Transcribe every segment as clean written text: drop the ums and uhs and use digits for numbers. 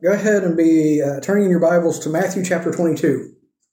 go ahead and be turning in your Bibles to Matthew chapter 22.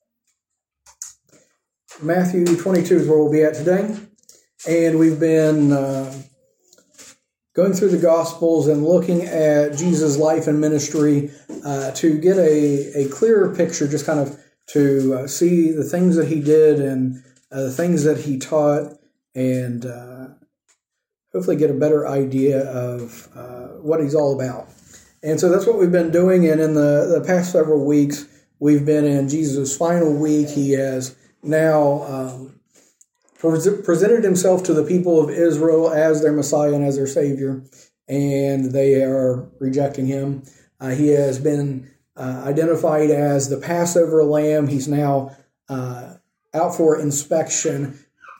Matthew 22 is where we'll be at today. And we've been going through the Gospels and looking at Jesus' life and ministry to get a clearer picture, just kind of to see the things that he did and the things that he taught, and hopefully get a better idea of what he's all about. And so that's what we've been doing, and in the past several weeks, we've been in Jesus' final week. He has now presented himself to the people of Israel as their Messiah and as their Savior, and they are rejecting him. He has been identified as the Passover lamb. He's now out for inspection,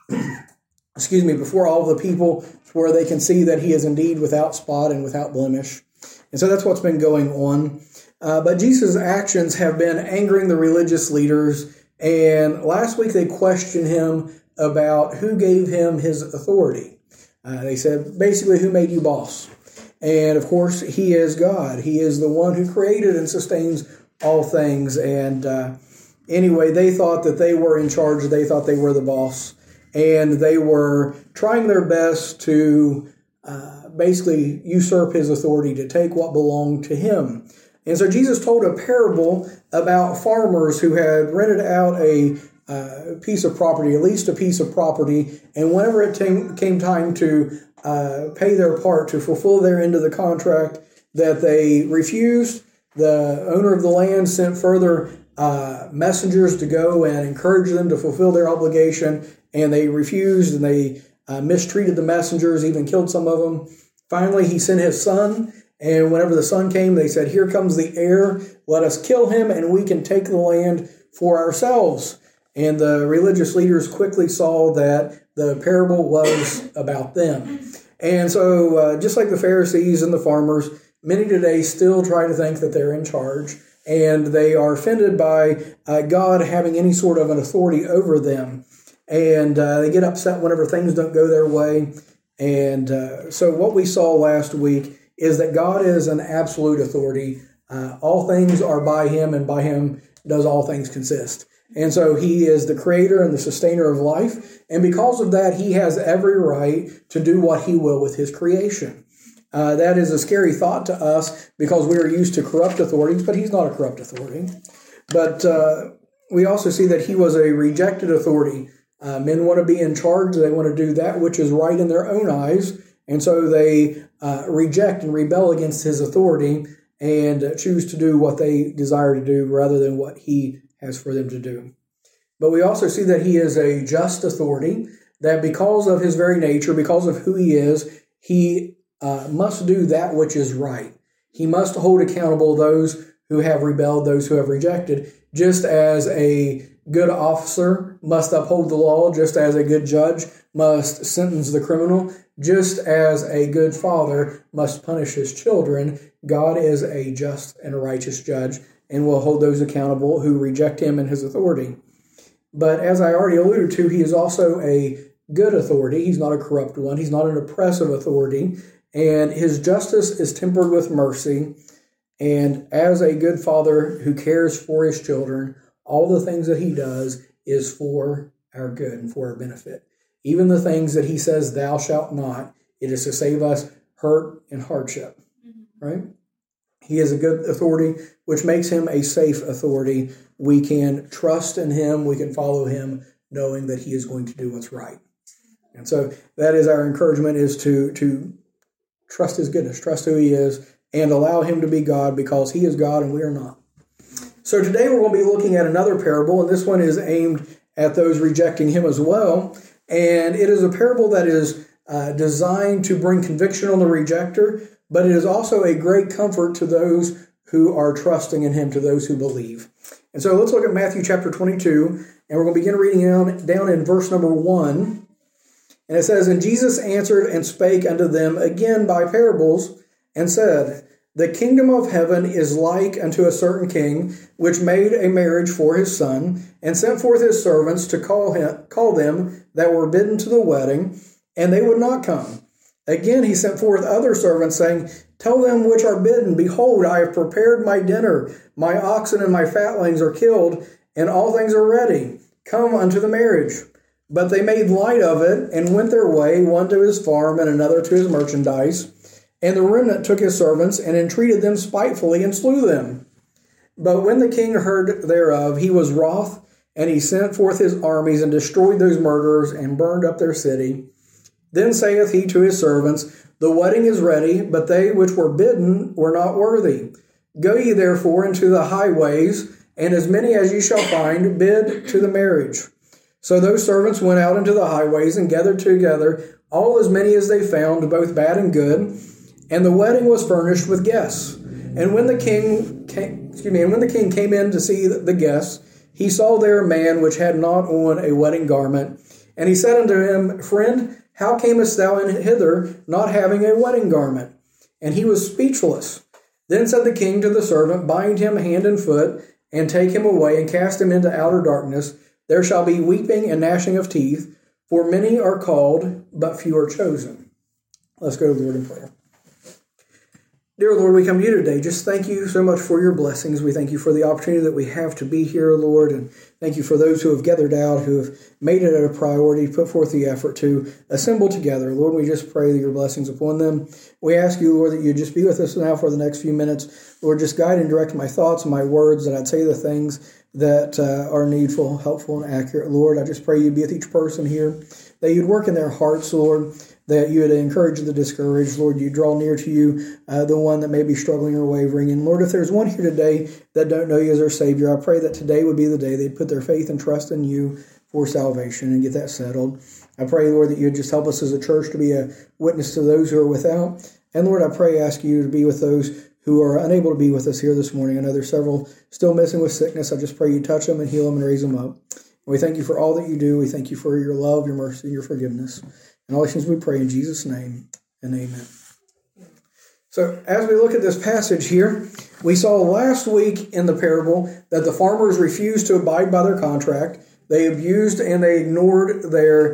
before all the people, where they can see that he is indeed without spot and without blemish. And so that's what's been going on. But Jesus' actions have been angering the religious leaders, and last week they questioned him about who gave him his authority. They said, basically, who made you boss? And of course, he is God. He is the one who created and sustains all things. And anyway, they thought that they were in charge. They thought they were the boss. And they were trying their best to basically usurp his authority, to take what belonged to him. And so Jesus told a parable about farmers who had rented out a piece of property, at least a piece of property, and whenever it came time to pay their part, to fulfill their end of the contract, that they refused. The owner of the land sent further messengers to go and encourage them to fulfill their obligation, and they refused, and they mistreated the messengers, even killed some of them. Finally, he sent his son, and whenever the son came, they said, "Here comes the heir, let us kill him, and we can take the land for ourselves." And the religious leaders quickly saw that the parable was about them. And so, just like the Pharisees and the farmers, many today still try to think that they're in charge, and they are offended by God having any sort of an authority over them. And they get upset whenever things don't go their way. And so what we saw last week is that God is an absolute authority. All things are by him, and by him does all things consist. And so he is the creator and the sustainer of life. And because of that, he has every right to do what he will with his creation. That is a scary thought to us because we are used to corrupt authorities, but he's not a corrupt authority. But we also see that he was a rejected authority. Men want to be in charge. They want to do that which is right in their own eyes. And so they reject and rebel against his authority and choose to do what they desire to do rather than what he has for them to do. But we also see that he is a just authority, that because of his very nature, because of who he is, he must do that which is right. He must hold accountable those who have rebelled, those who have rejected, just as a good officer must uphold the law, just as a good judge must sentence the criminal, just as a good father must punish his children. God is a just and a righteous judge and will hold those accountable who reject him and his authority. But as I already alluded to, he is also a good authority. He's not a corrupt one. He's not an oppressive authority. And his justice is tempered with mercy. And as a good father who cares for his children, all the things that he does is for our good and for our benefit. Even the things that he says, "Thou shalt not," it is to save us hurt and hardship, right? He is a good authority, which makes him a safe authority. We can trust in him. We can follow him, knowing that he is going to do what's right. And so that is our encouragement, is to trust his goodness, trust who he is, and allow him to be God, because he is God and we are not. So today we're going to be looking at another parable, and this one is aimed at those rejecting him as well. And it is a parable that is designed to bring conviction on the rejecter, but it is also a great comfort to those who are trusting in him, to those who believe. And so let's look at Matthew chapter 22, and we're going to begin reading down in verse number 1. And it says, "And Jesus answered and spake unto them again by parables, and said, The kingdom of heaven is like unto a certain king, which made a marriage for his son, and sent forth his servants to call them that were bidden to the wedding, and they would not come. Again he sent forth other servants, saying, Tell them which are bidden, behold, I have prepared my dinner. My oxen and my fatlings are killed, and all things are ready. Come unto the marriage. But they made light of it, and went their way, one to his farm, and another to his merchandise. And the remnant took his servants, and entreated them spitefully, and slew them. But when the king heard thereof, he was wroth, and he sent forth his armies, and destroyed those murderers, and burned up their city. Then saith he to his servants, The wedding is ready, but they which were bidden were not worthy. Go ye therefore into the highways, and as many as ye shall find, bid to the marriage. So those servants went out into the highways, and gathered together all as many as they found, both bad and good. And the wedding was furnished with guests. And when the king came in to see the guests, he saw there a man which had not on a wedding garment. And he said unto him, Friend, how camest thou in hither, not having a wedding garment? And he was speechless. Then said the king to the servant, Bind him hand and foot, and take him away, and cast him into outer darkness. There shall be weeping and gnashing of teeth, for many are called, but few are chosen. Let's go to the Lord in prayer. Dear Lord, we come to you today. Just thank you so much for your blessings. We thank you for the opportunity that we have to be here, Lord, and thank you for those who have gathered out, who have made it a priority, put forth the effort to assemble together. Lord, we just pray that your blessings upon them. We ask you, Lord, that you just be with us now for the next few minutes. Lord, just guide and direct my thoughts and my words, that I'd say the things that are needful, helpful, and accurate. Lord, I just pray you'd be with each person here, that you'd work in their hearts, Lord, that you would encourage the discouraged. Lord, you draw near to you the one that may be struggling or wavering. And Lord, if there's one here today that don't know you as their Savior, I pray that today would be the day they'd put their faith and trust in you for salvation and get that settled. I pray, Lord, that you'd just help us as a church to be a witness to those who are without. And Lord, I pray, ask you to be with those who are unable to be with us here this morning. I know there's several still missing with sickness. I just pray you touch them and heal them and raise them up. And we thank you for all that you do. We thank you for your love, your mercy, your forgiveness. And all these things we pray in Jesus' name, and amen. So as we look at this passage here, we saw last week in the parable that the farmers refused to abide by their contract. They abused and they ignored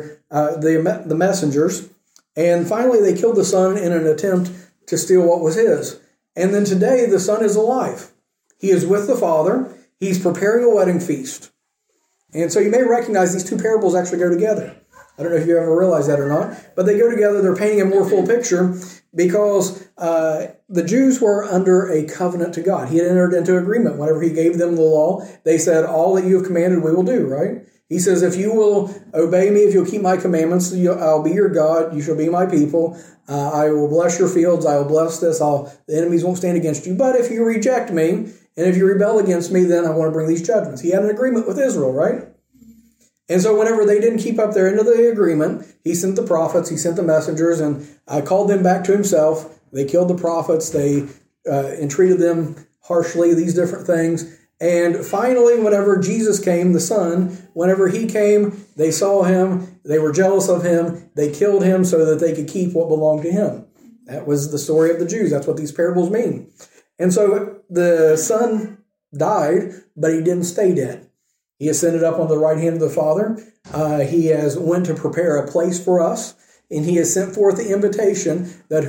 the messengers. And finally, they killed the son in an attempt to steal what was his. And then today, the son is alive. He is with the father. He's preparing a wedding feast. And so you may recognize these two parables actually go together. I don't know if you ever realized that or not, but they go together. They're painting a more full picture because the Jews were under a covenant to God. He had entered into agreement. Whenever he gave them the law, they said, all that you have commanded we will do, right? He says, if you will obey me, if you'll keep my commandments, I'll be your God. You shall be my people. I will bless your fields. I will bless this. The enemies won't stand against you. But if you reject me, and if you rebel against me, then I want to bring these judgments. He had an agreement with Israel, right? And so whenever they didn't keep up their end of the agreement, he sent the prophets, he sent the messengers, and called them back to himself. They killed the prophets. They entreated them harshly, these different things. And finally, whenever Jesus came, the Son, whenever he came, they saw him. They were jealous of him. They killed him so that they could keep what belonged to him. That was the story of the Jews. That's what these parables mean. And so the Son died, but he didn't stay dead. He ascended up on the right hand of the Father. He has went to prepare a place for us, and he has sent forth the invitation that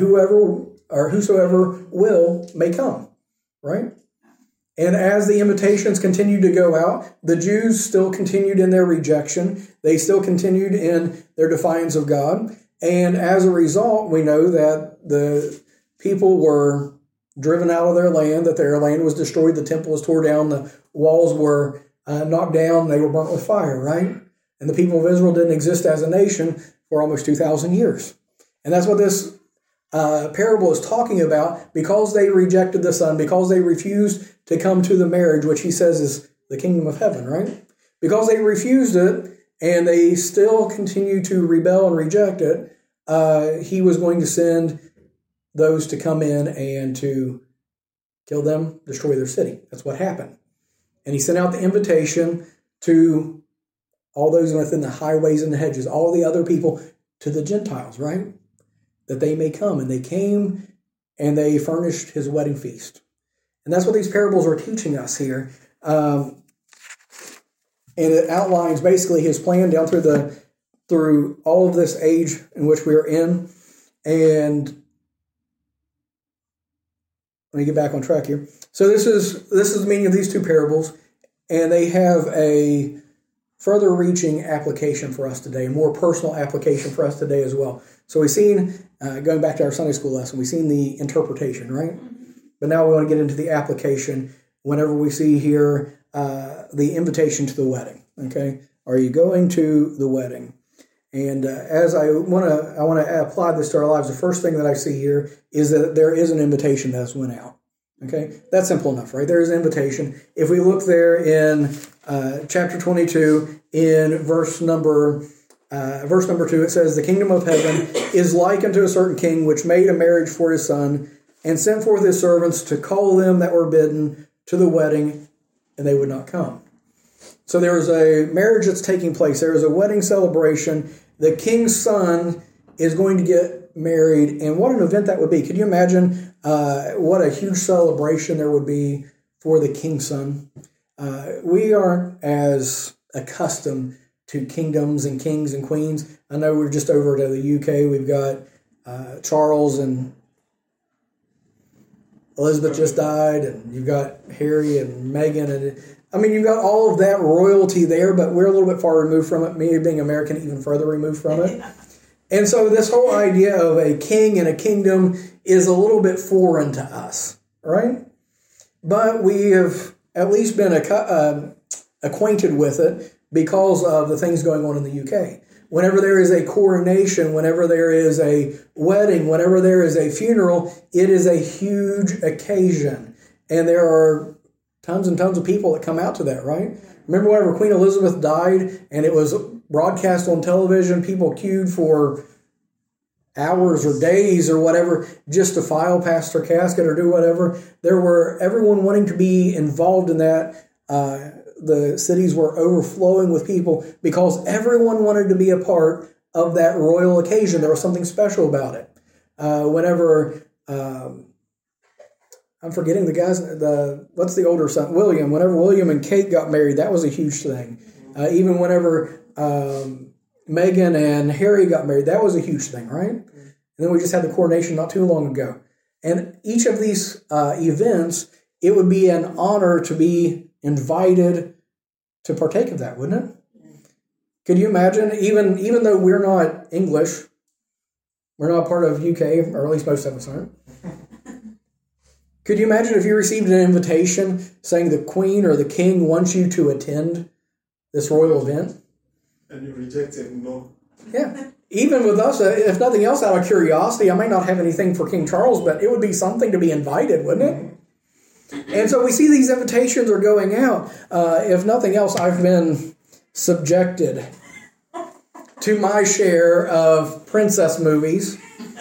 whosoever will may come, right? And as the invitations continued to go out, the Jews still continued in their rejection. They still continued in their defiance of God. And as a result, we know that the people were driven out of their land, that their land was destroyed, the temple was torn down, the walls were knocked down, they were burnt with fire, right? And the people of Israel didn't exist as a nation for almost 2,000 years. And that's what this parable is talking about. Because they rejected the Son, because they refused to come to the marriage, which he says is the kingdom of heaven, right? Because they refused it and they still continue to rebel and reject it, he was going to send those to come in and to kill them, destroy their city. That's what happened. And he sent out the invitation to all those within the highways and the hedges, all the other people, to the Gentiles, right? That they may come. And they came and they furnished his wedding feast. And that's what these parables are teaching us here. And it outlines basically his plan down through all of this age in which we are in. And let me get back on track here. So this is the meaning of these two parables, and they have a further reaching application for us today, a more personal application for us today as well. So we've seen, going back to our Sunday school lesson, we've seen the interpretation, right? But now we want to get into the application whenever we see here the invitation to the wedding, okay? Are you going to the wedding? And as I want to apply this to our lives, the first thing that I see here is that there is an invitation that has went out. Okay, that's simple enough, right? There is an invitation. If we look there in chapter 22, in verse number 2, it says, "The kingdom of heaven is like unto a certain king, which made a marriage for his son, and sent forth his servants to call them that were bidden to the wedding, and they would not come." So there is a marriage that's taking place. There is a wedding celebration. The king's son is going to get married, and what an event that would be. Could you imagine what a huge celebration there would be for the king's son? We aren't as accustomed to kingdoms and kings and queens. I know we're just over to the UK. We've got Charles and Elizabeth just died, and you've got Harry and Meghan, and I mean, you've got all of that royalty there, but we're a little bit far removed from it. Me being American, even further removed from it. And so this whole idea of a king and a kingdom is a little bit foreign to us, right? But we have at least been acquainted with it because of the things going on in the UK. Whenever there is a coronation, whenever there is a wedding, whenever there is a funeral, it is a huge occasion. And there are tons and tons of people that come out to that, right? Remember whenever Queen Elizabeth died and it was broadcast on television, people queued for hours or days or whatever just to file past her casket or do whatever. There were everyone wanting to be involved in that. The cities were overflowing with people because everyone wanted to be a part of that royal occasion. There was something special about it. Whenever I'm forgetting the guys. What's the older son? William. Whenever William and Kate got married, that was a huge thing. Even whenever Meghan and Harry got married, that was a huge thing, right? And then we just had the coronation not too long ago. And each of these events, it would be an honor to be invited to partake of that, wouldn't it? Could you imagine? Even though we're not English, we're not part of UK, or at least most of us aren't. Could you imagine if you received an invitation saying the Queen or the King wants you to attend this royal event? And you rejected, no. Yeah. Even with us, if nothing else, out of curiosity, I might not have anything for King Charles, but it would be something to be invited, wouldn't it? And so we see these invitations are going out. If nothing else, I've been subjected to my share of princess movies,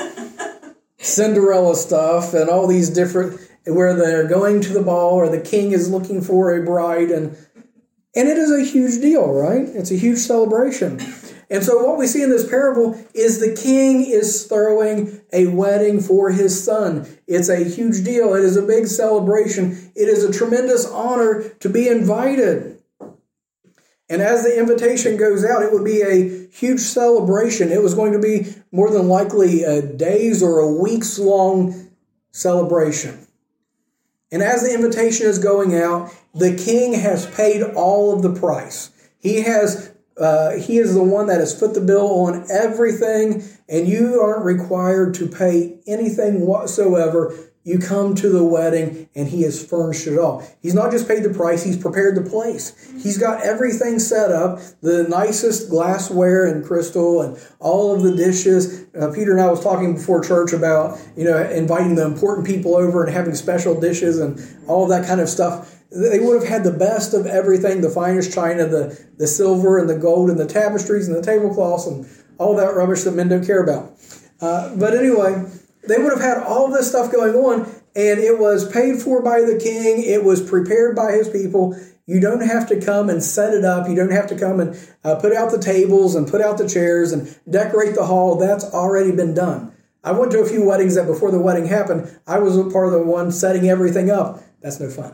Cinderella stuff, and all these different, where they're going to the ball or the king is looking for a bride, and it is a huge deal, right? It's a huge celebration. And so what we see in this parable is the king is throwing a wedding for his son. It's a huge deal. It is a big celebration. It is a tremendous honor to be invited. And as the invitation goes out, it would be a huge celebration. It was going to be more than likely a days or a weeks long celebration. And as the invitation is going out, the king has paid all of the price. He is the one that has put the bill on everything, and you aren't required to pay anything whatsoever. You come to the wedding, and he has furnished it all. He's not just paid the price, he's prepared the place. He's got everything set up, the nicest glassware and crystal and all of the dishes. Peter and I was talking before church about, inviting the important people over and having special dishes and all of that kind of stuff. They would have had the best of everything, the finest china, the silver and the gold and the tapestries and the tablecloths and all that rubbish that men don't care about. But anyway, they would have had all this stuff going on, and it was paid for by the king. It was prepared by his people. You don't have to come and set it up. You don't have to come and put out the tables and put out the chairs and decorate the hall. That's already been done. I went to a few weddings that before the wedding happened, I was a part of the one setting everything up. That's no fun.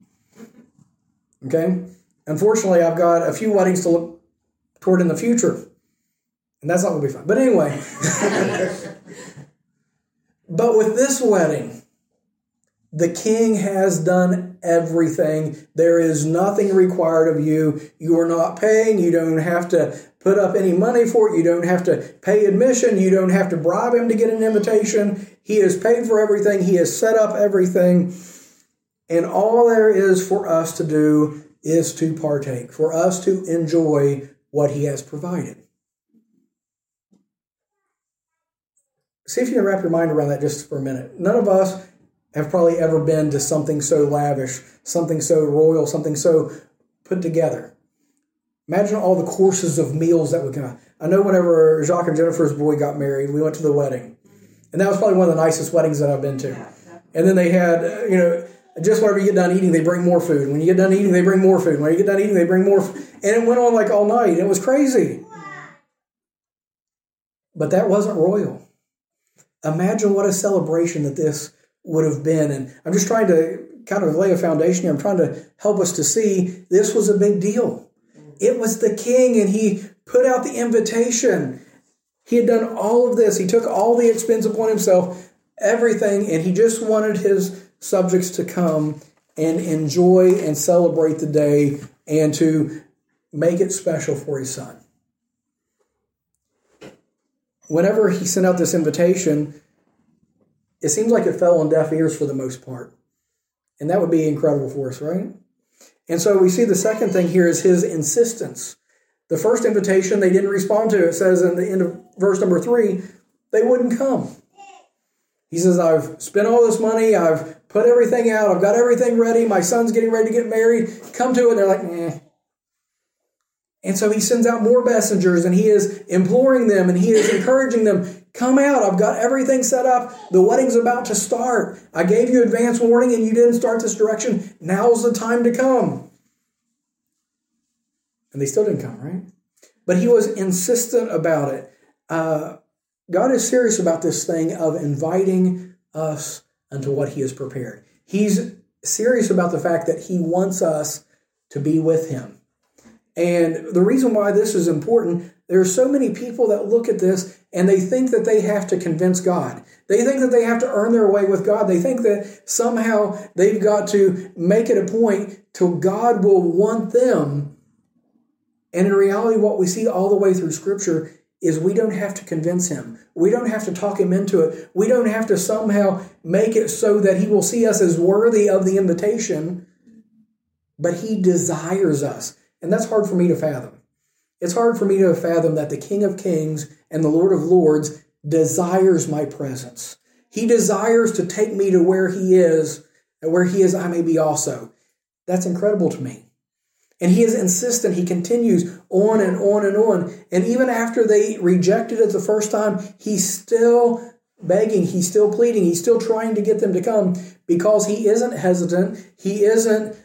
Okay? Unfortunately, I've got a few weddings to look toward in the future, and that's not going to be fun. But anyway... But with this wedding, The king has done everything. There is nothing required of you. You are not paying. You don't have to put up any money for it. You don't have to pay admission. You don't have to bribe him to get an invitation. He has paid for everything. He has set up everything. And all there is for us to do is to partake, for us to enjoy what he has provided. See if you can wrap your mind around that just for a minute. None of us have probably ever been to something so lavish, something so royal, something so put together. Imagine all the courses of meals that would come out. I know whenever Jacques and Jennifer's boy got married, we went to the wedding. And that was probably one of the nicest weddings that I've been to. And then they had, just whenever you get done eating, they bring more food. When you get done eating, they bring more food. When you get done eating, they bring more food. And it went on like all night. It was crazy. But that wasn't royal. Imagine what a celebration that this would have been. And I'm just trying to kind of lay a foundation here. I'm trying to help us to see this was a big deal. It was the king, and he put out the invitation. He had done all of this. He took all the expense upon himself, everything, and he just wanted his subjects to come and enjoy and celebrate the day and to make it special for his son. Whenever he sent out this invitation, it seems like it fell on deaf ears for the most part. And that would be incredible for us, right? And so we see the second thing here is his insistence. The first invitation they didn't respond to. It says in the end of verse number 3, they wouldn't come. He says, I've spent all this money. I've put everything out. I've got everything ready. My son's getting ready to get married. Come to it. And they're like, eh. And so he sends out more messengers, and he is imploring them, and he is encouraging them, come out. I've got everything set up. The wedding's about to start. I gave you advance warning, and you didn't start this direction. Now's the time to come. And they still didn't come, right? But he was insistent about it. God is serious about this thing of inviting us unto what he has prepared. He's serious about the fact that he wants us to be with him. And the reason why this is important, there are so many people that look at this and they think that they have to convince God. They think that they have to earn their way with God. They think that somehow they've got to make it a point till God will want them. And in reality, what we see all the way through Scripture is we don't have to convince him. We don't have to talk him into it. We don't have to somehow make it so that he will see us as worthy of the invitation. But he desires us. And that's hard for me to fathom. It's hard for me to fathom that the King of Kings and the Lord of Lords desires my presence. He desires to take me to where he is, and where he is I may be also. That's incredible to me. And he is insistent. He continues on and on and on. And even after they rejected it the first time, he's still begging, he's still pleading, he's still trying to get them to come, because he isn't hesitant. He isn't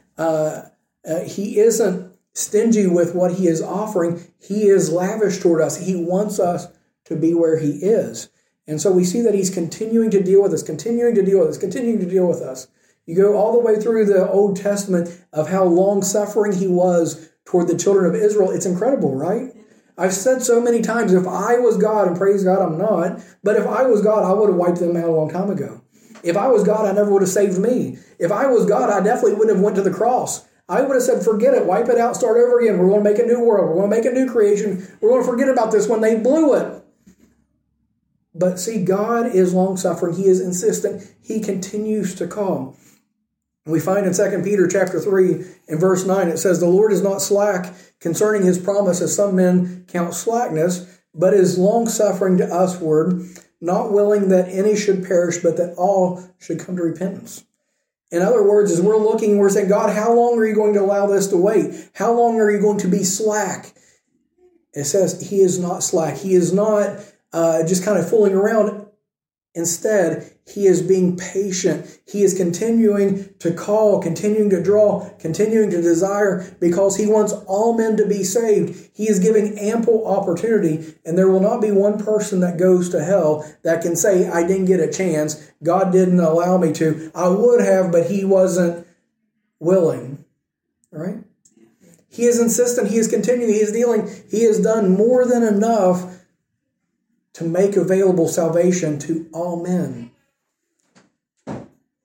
stingy with what he is offering. He is lavish toward us. He wants us to be where he is. And so we see that he's continuing to deal with us, continuing to deal with us. You go all the way through the Old Testament of how long-suffering he was toward the children of Israel. It's incredible, right? I've said so many times, if I was God, and praise God I'm not, but if I was God, I would have wiped them out a long time ago. If I was God, I never would have saved me. If I was God, I definitely wouldn't have went to the cross. I would have said, forget it, wipe it out, start over again. We're going to make a new world. We're going to make a new creation. We're going to forget about this when they blew it. But see, God is long-suffering. He is insistent. He continues to call. We find in 2 Peter chapter 3 in verse 9, it says, the Lord is not slack concerning his promise, as some men count slackness, but is long-suffering to usward, not willing that any should perish, but that all should come to repentance. In other words, as we're looking, we're saying, God, how long are you going to allow this to wait? How long are you going to be slack? It says he is not slack. He is not just kind of fooling around. Instead, he is being patient. He is continuing to call, continuing to draw, continuing to desire, because he wants all men to be saved. He is giving ample opportunity, and there will not be one person that goes to hell that can say, I didn't get a chance. God didn't allow me to. I would have, but he wasn't willing. All right? He is insistent. He is continuing. He is dealing. He has done more than enough to make available salvation to all men.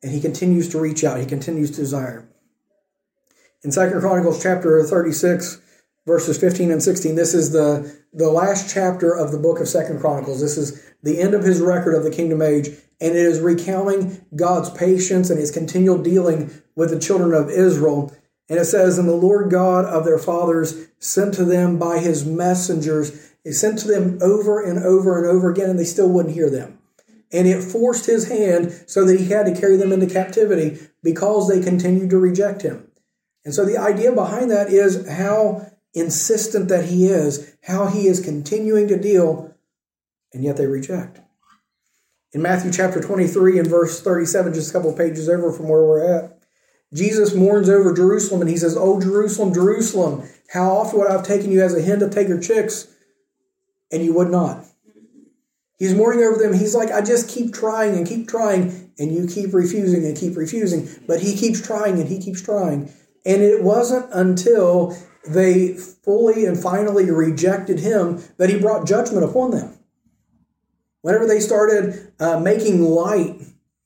And he continues to reach out. He continues to desire. In 2 Chronicles chapter 36, verses 15 and 16, this is the last chapter of the book of 2 Chronicles. This is the end of his record of the kingdom age, and it is recounting God's patience and his continual dealing with the children of Israel. And it says, "And the Lord God of their fathers sent to them by his messengers." He sent to them over and over and over again, and they still wouldn't hear them. And it forced his hand so that he had to carry them into captivity because they continued to reject him. And so the idea behind that is how insistent that he is, how he is continuing to deal, and yet they reject. In Matthew chapter 23 and verse 37, just a couple of pages over from where we're at, Jesus mourns over Jerusalem, and he says, "Oh, Jerusalem, Jerusalem, how often would I have taken you as a hen to take her chicks, and you would not." He's mourning over them. He's like, I just keep trying, and you keep refusing and keep refusing. But he keeps trying, and he keeps trying. And it wasn't until they fully and finally rejected him that he brought judgment upon them. Whenever they started making light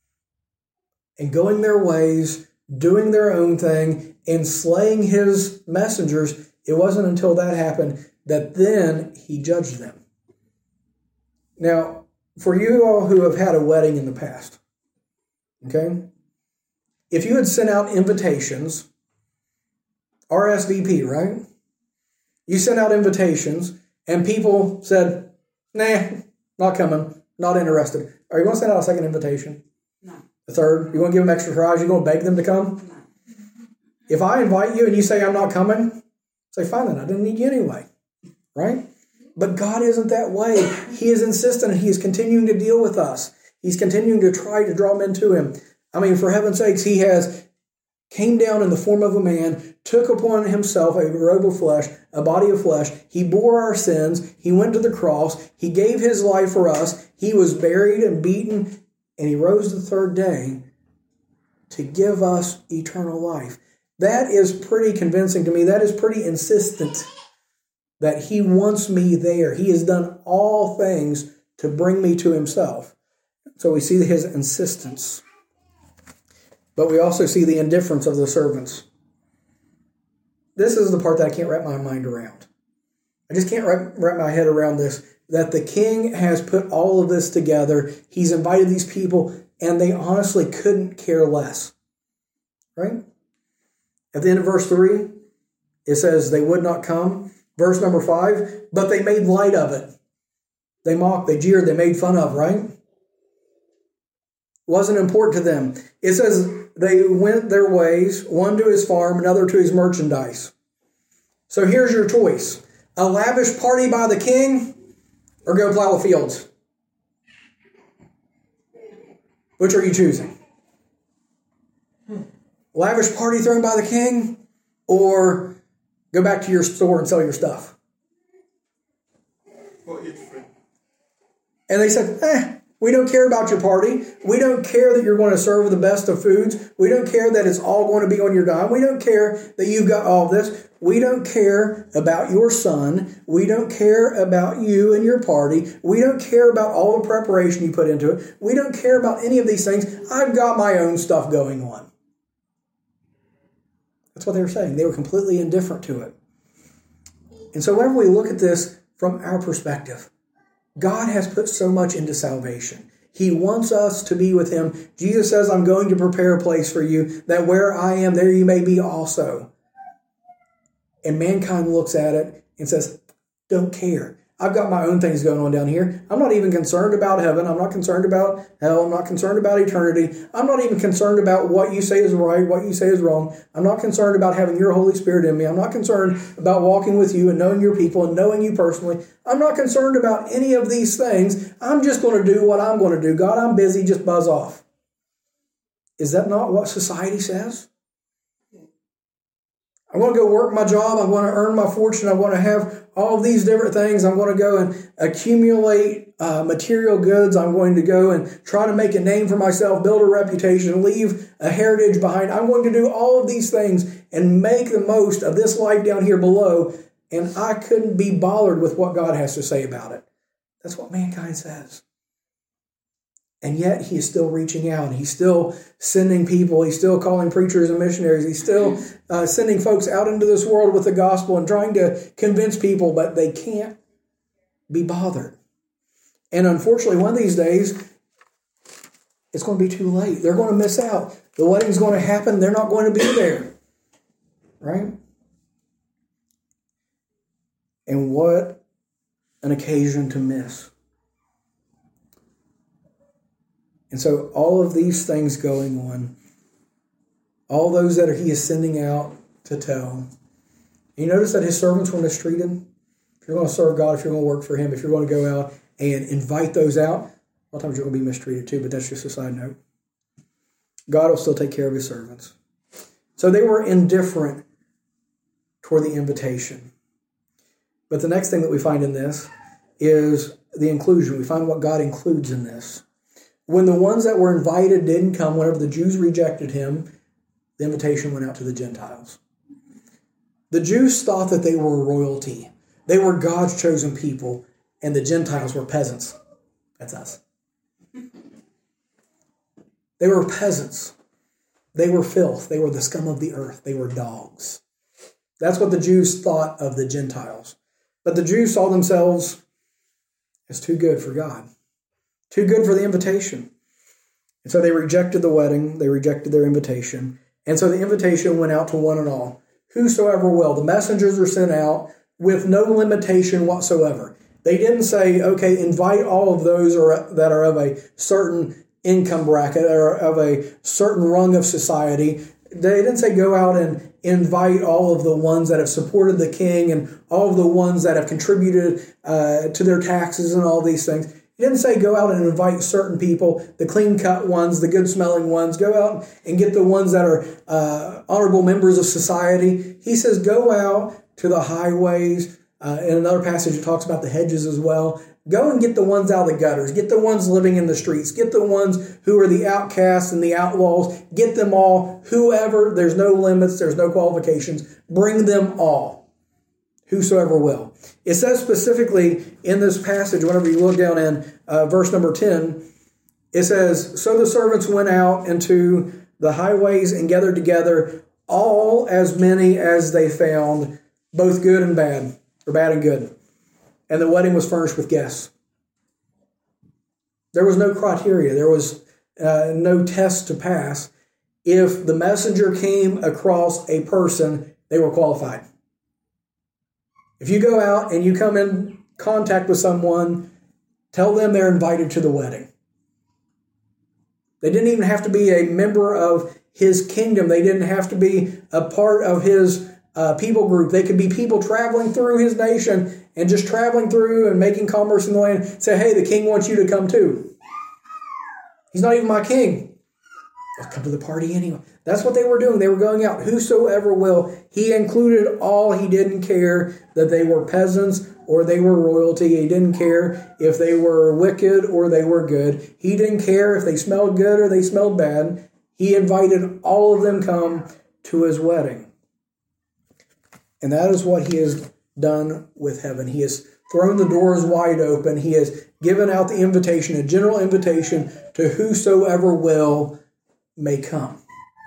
and going their ways, doing their own thing, and slaying his messengers, it wasn't until that happened that then he judged them. Now, for you all who have had a wedding in the past, okay, if you had sent out invitations, RSVP, right? You sent out invitations and people said, "Nah, not coming, not interested." Are you going to send out a second invitation? No. A third? You want to give them extra fries? You going to beg them to come? No. If I invite you and you say I'm not coming, say, fine then, I didn't need you anyway, right? But God isn't that way. He is insistent, and he is continuing to deal with us. He's continuing to try to draw men to him. I mean, for heaven's sakes, he has came down in the form of a man, took upon himself a robe of flesh, a body of flesh. He bore our sins. He went to the cross. He gave his life for us. He was buried and beaten, and he rose the third day to give us eternal life. That is pretty convincing to me. That is pretty insistent that he wants me there. He has done all things to bring me to himself. So we see his insistence. But we also see the indifference of the servants. This is the part that I can't wrap my mind around. I just can't wrap my head around this, that the king has put all of this together. He's invited these people, and they honestly couldn't care less. Right? At the end of verse 3, it says they would not come. Verse number 5, but they made light of it. They mocked, they jeered, they made fun of, right? Wasn't important to them. It says they went their ways, one to his farm, another to his merchandise. So here's your choice. A lavish party by the king, or go plow the fields? Which are you choosing? Lavish party thrown by the king, or go back to your store and sell your stuff? Or eat free. And they said, we don't care about your party. We don't care that you're going to serve the best of foods. We don't care that it's all going to be on your dime. We don't care that you've got all this. We don't care about your son. We don't care about you and your party. We don't care about all the preparation you put into it. We don't care about any of these things. I've got my own stuff going on. That's what they were saying. They were completely indifferent to it. And so whenever we look at this from our perspective, God has put so much into salvation. He wants us to be with him. Jesus says, I'm going to prepare a place for you, that where I am, there you may be also. And mankind looks at it and says, don't care. I've got my own things going on down here. I'm not even concerned about heaven. I'm not concerned about hell. I'm not concerned about eternity. I'm not even concerned about what you say is right, what you say is wrong. I'm not concerned about having your Holy Spirit in me. I'm not concerned about walking with you and knowing your people and knowing you personally. I'm not concerned about any of these things. I'm just going to do what I'm going to do. God, I'm busy. Just buzz off. Is that not what society says? I'm going to go work my job. I'm going to earn my fortune. I'm going to have all of these different things. I'm going to go and accumulate material goods. I'm going to go and try to make a name for myself, build a reputation, leave a heritage behind. I'm going to do all of these things and make the most of this life down here below. And I couldn't be bothered with what God has to say about it. That's what mankind says. And yet he is still reaching out. He's still sending people. He's still calling preachers and missionaries. He's still sending folks out into this world with the gospel and trying to convince people, but they can't be bothered. And unfortunately, one of these days, it's going to be too late. They're going to miss out. The wedding's going to happen. They're not going to be there. Right? And what an occasion to miss. And so all of these things going on, all those that he is sending out to tell. You notice that his servants were mistreated. If you're going to serve God, if you're going to work for him, if you're going to go out and invite those out, a lot of times you're going to be mistreated too, but that's just a side note. God will still take care of his servants. So they were indifferent toward the invitation. But the next thing that we find in this is the inclusion. We find what God includes in this. When the ones that were invited didn't come, whenever the Jews rejected him, the invitation went out to the Gentiles. The Jews thought that they were royalty. They were God's chosen people, and the Gentiles were peasants. That's us. They were peasants. They were filth. They were the scum of the earth. They were dogs. That's what the Jews thought of the Gentiles. But the Jews saw themselves as too good for God. Too good for the invitation. And so they rejected the wedding. They rejected their invitation. And so the invitation went out to one and all. Whosoever will. The messengers were sent out with no limitation whatsoever. They didn't say, okay, invite all of those that are of a certain income bracket or of a certain rung of society. They didn't say go out and invite all of the ones that have supported the king and all of the ones that have contributed to their taxes and all these things. He didn't say go out and invite certain people, the clean-cut ones, the good-smelling ones. Go out and get the ones that are honorable members of society. He says go out to the highways. In another passage, it talks about the hedges as well. Go and get the ones out of the gutters. Get the ones living in the streets. Get the ones who are the outcasts and the outlaws. Get them all. Whoever, there's no limits, there's no qualifications. Bring them all. Whosoever will. It says specifically in this passage, whenever you look down in verse number 10, it says, so the servants went out into the highways and gathered together all as many as they found, both good and bad, or bad and good. And the wedding was furnished with guests. There was no criteria. There was no test to pass. If the messenger came across a person, they were qualified. If you go out and you come in contact with someone, tell them they're invited to the wedding. They didn't even have to be a member of his kingdom. They didn't have to be a part of his people group. They could be people traveling through his nation and just traveling through and making commerce in the land. Say, hey, the king wants you to come too. He's not even my king. I'll come to the party anyway. That's what they were doing. They were going out. Whosoever will. He included all. He didn't care that they were peasants or they were royalty. He didn't care if they were wicked or they were good. He didn't care if they smelled good or they smelled bad. He invited all of them come to his wedding. And that is what he has done with heaven. He has thrown the doors wide open. He has given out the invitation, a general invitation to whosoever will may come.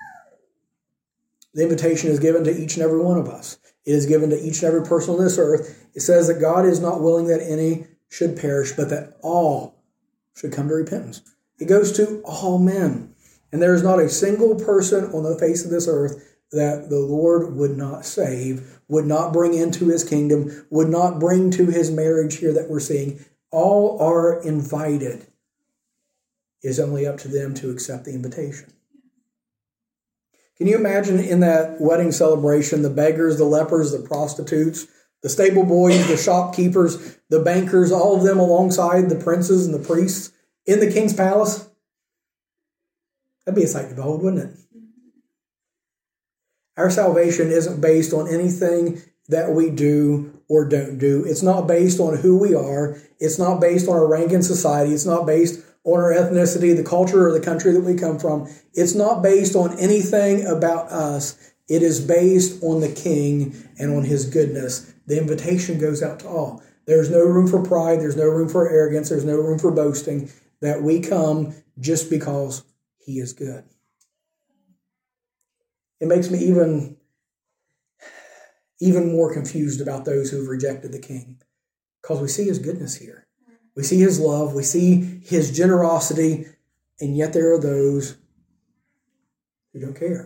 The invitation is given to each and every one of us. It is given to each and every person on this earth. It says that God is not willing that any should perish, but that all should come to repentance. It goes to all men. And there is not a single person on the face of this earth that the Lord would not save, would not bring into his kingdom, would not bring to his marriage here that we're seeing. All are invited. It is only up to them to accept the invitation. Can you imagine in that wedding celebration, the beggars, the lepers, the prostitutes, the stable boys, the shopkeepers, the bankers, all of them alongside the princes and the priests in the king's palace? That'd be a sight to behold, wouldn't it? Our salvation isn't based on anything that we do or don't do. It's not based on who we are. It's not based on our rank in society. It's not based on our ethnicity, the culture, or the country that we come from. It's not based on anything about us. It is based on the King and on his goodness. The invitation goes out to all. There's no room for pride. There's no room for arrogance. There's no room for boasting. that we come just because he is good. It makes me even more confused about those who have rejected the king, because we see his goodness here. We see his love. We see his generosity. And yet there are those who don't care.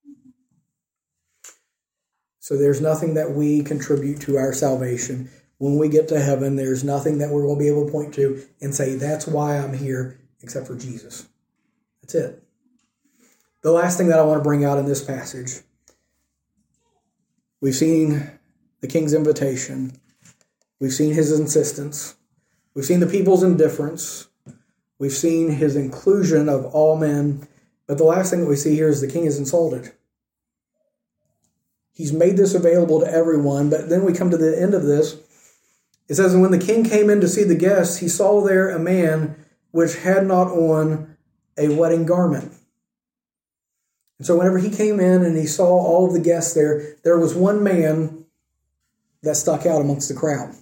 So there's nothing that we contribute to our salvation. When we get to heaven, there's nothing that we're going to be able to point to and say, that's why I'm here, except for Jesus. That's it. The last thing that I want to bring out in this passage, we've seen the king's invitation. We've seen his insistence. We've seen the people's indifference. We've seen his inclusion of all men. But the last thing that we see here is the king is insulted. He's made this available to everyone, but then we come to the end of this. It says, and when the king came in to see the guests, he saw there a man which had not on a wedding garment. And so whenever he came in and he saw all of the guests there was one man that stuck out amongst the crowd.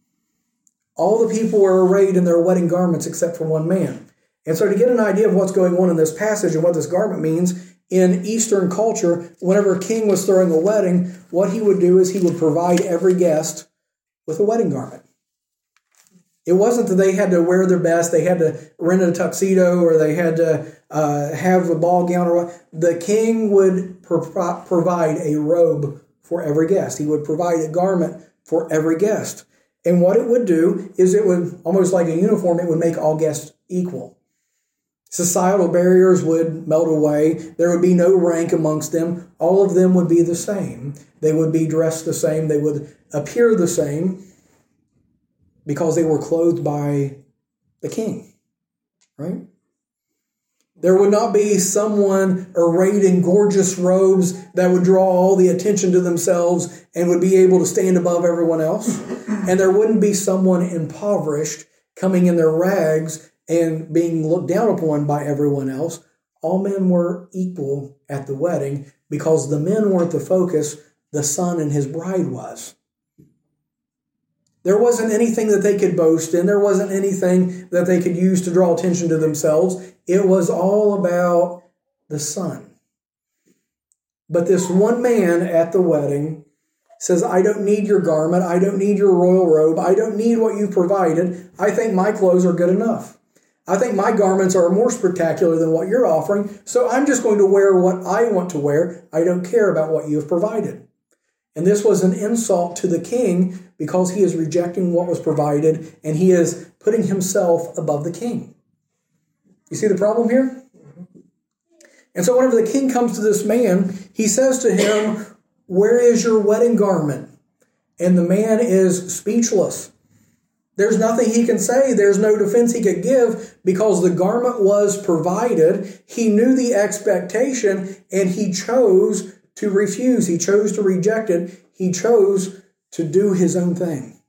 All the people were arrayed in their wedding garments except for one man. And so to get an idea of what's going on in this passage and what this garment means, in Eastern culture, whenever a king was throwing a wedding, what he would do is he would provide every guest with a wedding garment. It wasn't that they had to wear their best, they had to rent a tuxedo, or they had to have a ball gown. Or the king would provide a robe for every guest. He would provide a garment for every guest. And what it would do is it would, almost like a uniform, it would make all guests equal. Societal barriers would melt away. There would be no rank amongst them. All of them would be the same. They would be dressed the same. They would appear the same because they were clothed by the king, right? There would not be someone arrayed in gorgeous robes that would draw all the attention to themselves and would be able to stand above everyone else. And there wouldn't be someone impoverished coming in their rags and being looked down upon by everyone else. All men were equal at the wedding because the men weren't the focus, the son and his bride was. There wasn't anything that they could boast in. There wasn't anything that they could use to draw attention to themselves. It was all about the son. But this one man at the wedding says, I don't need your garment. I don't need your royal robe. I don't need what you provided. I think my clothes are good enough. I think my garments are more spectacular than what you're offering, so I'm just going to wear what I want to wear. I don't care about what you have provided. And this was an insult to the king because he is rejecting what was provided and he is putting himself above the king. You see the problem here? And so whenever the king comes to this man, he says to him, where is your wedding garment? And the man is speechless. There's nothing he can say. There's no defense he could give because the garment was provided. He knew the expectation and he chose to refuse. He chose to reject it. He chose to do his own thing.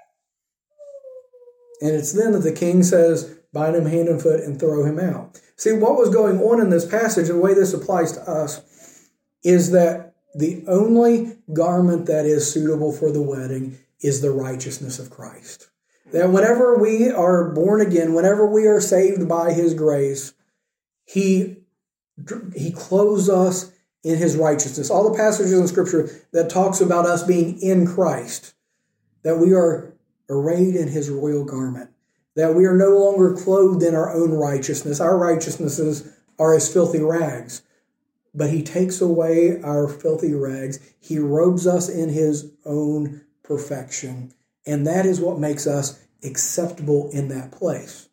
And it's then that the king says, bind him hand and foot and throw him out. See, what was going on in this passage, and the way this applies to us, is that the only garment that is suitable for the wedding is the righteousness of Christ. That whenever we are born again, whenever we are saved by his grace, he clothes us in his righteousness. All the passages in Scripture that talks about us being in Christ, that we are arrayed in his royal garment, that we are no longer clothed in our own righteousness. Our righteousnesses are as filthy rags. But he takes away our filthy rags. He robes us in his own perfection. And that is what makes us acceptable in that place.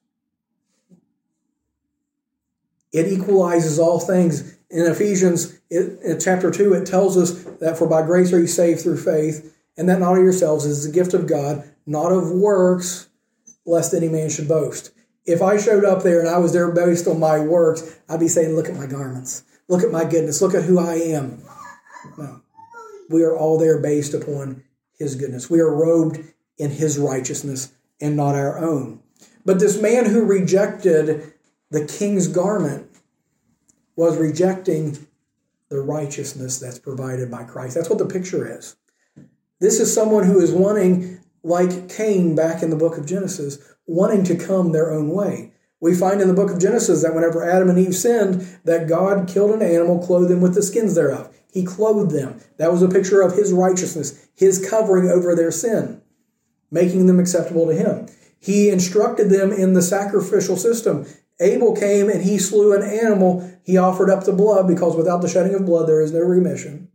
It equalizes all things. In Ephesians, in chapter 2, it tells us that for by grace are you saved through faith, and that not of yourselves is the gift of God, not of works, lest any man should boast. If I showed up there and I was there based on my works, I'd be saying, look at my garments. Look at my goodness. Look at who I am. No. We are all there based upon his goodness. We are robed in his righteousness and not our own. But this man who rejected the king's garment was rejecting the righteousness that's provided by Christ. That's what the picture is. This is someone who is wanting, like Cain back in the book of Genesis, wanting to come their own way, We find in the book of Genesis that whenever Adam and Eve sinned, that God killed an animal, clothed them with the skins thereof. He clothed them. That was a picture of his righteousness, his covering over their sin, making them acceptable to him. He instructed them in the sacrificial system. Abel came and he slew an animal. He offered up the blood because without the shedding of blood, there is no remission.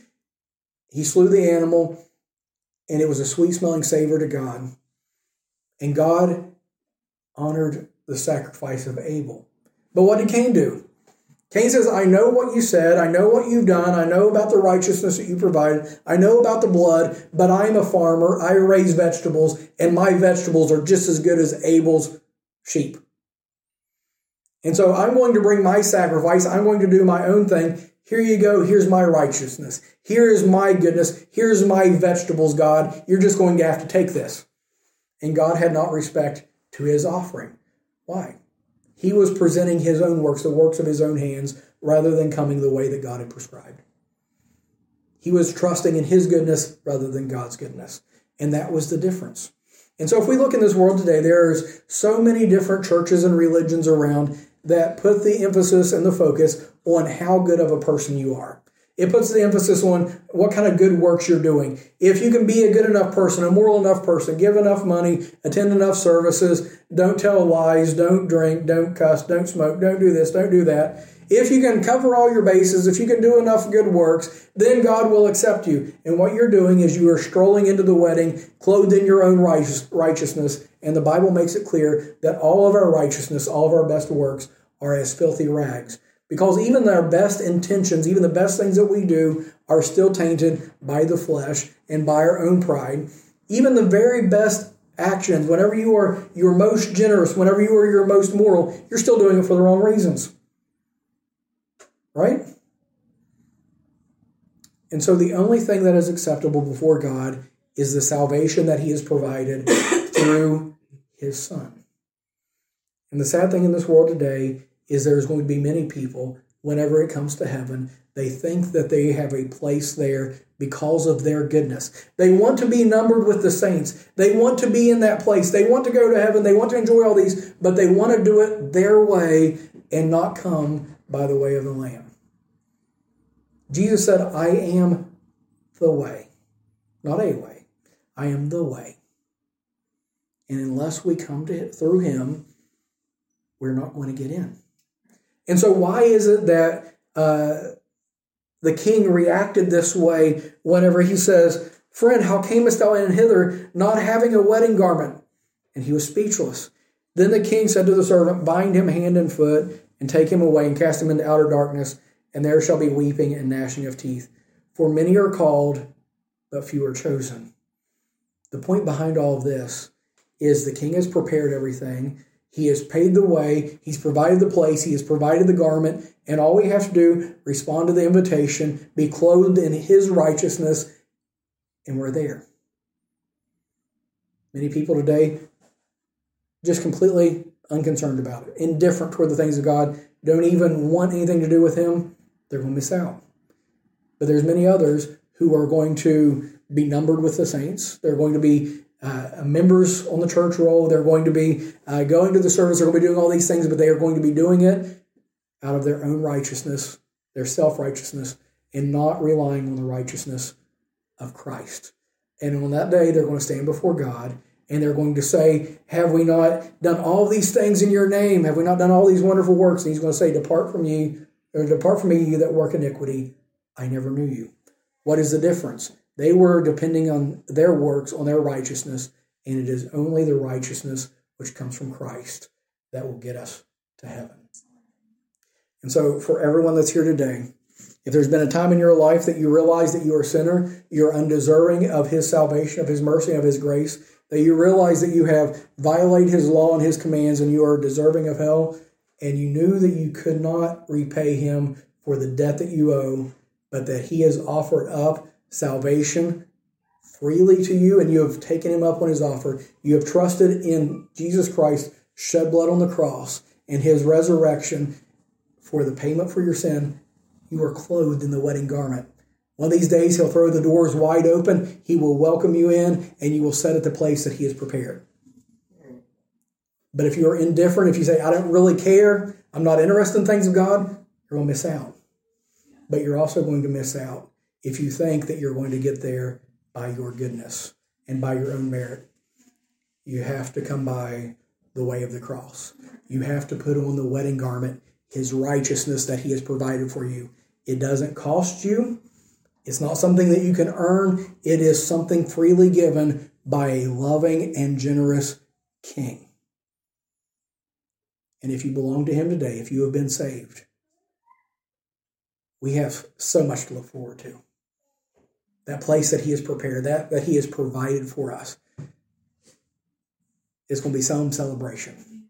He slew the animal and it was a sweet-smelling savor to God. And God honored the sacrifice of Abel. But what did Cain do? Cain says, I know what you said. I know what you've done. I know about the righteousness that you provided. I know about the blood, but I'm a farmer. I raise vegetables, and my vegetables are just as good as Abel's sheep. And so I'm going to bring my sacrifice. I'm going to do my own thing. Here you go. Here's my righteousness. Here is my goodness. Here's my vegetables, God. You're just going to have to take this. And God had not respect to his offering. Why? He was presenting his own works, the works of his own hands, rather than coming the way that God had prescribed. He was trusting in his goodness rather than God's goodness. And that was the difference. And so if we look in this world today, there's so many different churches and religions around that put the emphasis and the focus on how good of a person you are. It puts the emphasis on what kind of good works you're doing. If you can be a good enough person, a moral enough person, give enough money, attend enough services, don't tell lies, don't drink, don't cuss, don't smoke, don't do this, don't do that. If you can cover all your bases, if you can do enough good works, then God will accept you. And what you're doing is you are strolling into the wedding, clothed in your own righteousness. And the Bible makes it clear that all of our righteousness, all of our best works are as filthy rags. Because even our best intentions, even the best things that we do are still tainted by the flesh and by our own pride. Even the very best actions, whenever you are your most generous, whenever you are your most moral, you're still doing it for the wrong reasons. Right? And so the only thing that is acceptable before God is the salvation that he has provided through his Son. And the sad thing in this world today is there's going to be many people, whenever it comes to heaven, they think that they have a place there because of their goodness. They want to be numbered with the saints. They want to be in that place. They want to go to heaven. They want to enjoy all these, but they want to do it their way and not come by the way of the Lamb. Jesus said, I am the way. Not a way. I am the way. And unless we come through him, we're not going to get in. And so why is it that the king reacted this way whenever he says, Friend, how camest thou in hither, not having a wedding garment? And he was speechless. Then the king said to the servant, Bind him hand and foot, and take him away, and cast him into outer darkness, and there shall be weeping and gnashing of teeth. For many are called, but few are chosen. The point behind all of this is the king has prepared everything. He has paid the way. He's provided the place. He has provided the garment. And all we have to do, respond to the invitation, be clothed in his righteousness, and we're there. Many people today just completely unconcerned about it, indifferent toward the things of God, don't even want anything to do with him. They're going to miss out. But there's many others who are going to be numbered with the saints. They're going to be members on the church roll. They're going to be going to the service. They're going to be doing all these things, but they are going to be doing it out of their own righteousness, their self-righteousness, and not relying on the righteousness of Christ. And on that day, they're going to stand before God, and they're going to say, have we not done all these things in your name? Have we not done all these wonderful works? And he's going to say, depart from me, you that work iniquity. I never knew you. What is the difference? They were depending on their works, on their righteousness, and it is only the righteousness which comes from Christ that will get us to heaven. And so for everyone that's here today, if there's been a time in your life that you realize that you are a sinner, you're undeserving of his salvation, of his mercy, of his grace, that you realize that you have violated his law and his commands and you are deserving of hell, and you knew that you could not repay him for the debt that you owe, but that he has offered up salvation freely to you, and you have taken him up on his offer. You have trusted in Jesus Christ, shed blood on the cross, and his resurrection for the payment for your sin. You are clothed in the wedding garment. One of these days, he'll throw the doors wide open. He will welcome you in, and you will sit at the place that he has prepared. But if you're indifferent, if you say, I don't really care, I'm not interested in things of God, you're going to miss out. But you're also going to miss out if you think that you're going to get there by your goodness and by your own merit. You have to come by the way of the cross. You have to put on the wedding garment, his righteousness that he has provided for you. It doesn't cost you. It's not something that you can earn. It is something freely given by a loving and generous King. And if you belong to him today, if you have been saved, we have so much to look forward to. That place that he has prepared, that he has provided for us, is going to be some celebration.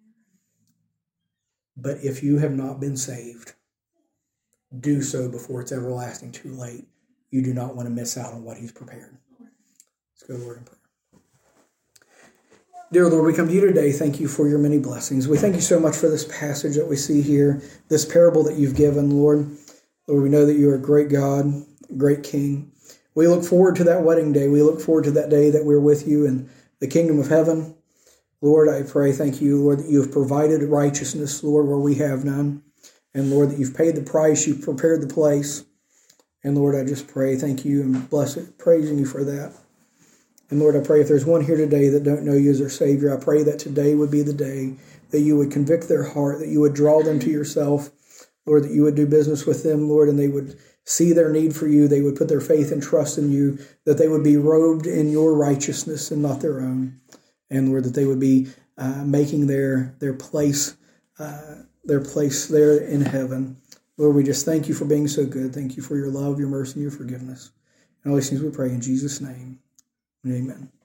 But if you have not been saved, do so before it's everlasting too late. You do not want to miss out on what he's prepared. Let's go to the Lord in prayer. Dear Lord, we come to you today. Thank you for your many blessings. We thank you so much for this passage that we see here, this parable that you've given, Lord. Lord, we know that you are a great God, great King. We look forward to that wedding day. We look forward to that day that we're with you in the kingdom of heaven. Lord, I pray, thank you, Lord, that you have provided righteousness, Lord, where we have none. And Lord, that you've paid the price, you've prepared the place. And Lord, I just pray, thank you, and bless it, praising you for that. And Lord, I pray if there's one here today that don't know you as their Savior, I pray that today would be the day that you would convict their heart, that you would draw them to yourself, Lord, that you would do business with them, Lord, and they would see their need for you. They would put their faith and trust in you, that they would be robed in your righteousness and not their own. And Lord, that they would be making their place there in heaven. Lord, we just thank you for being so good. Thank you for your love, your mercy, and your forgiveness. And all these things we pray in Jesus' name. Amen.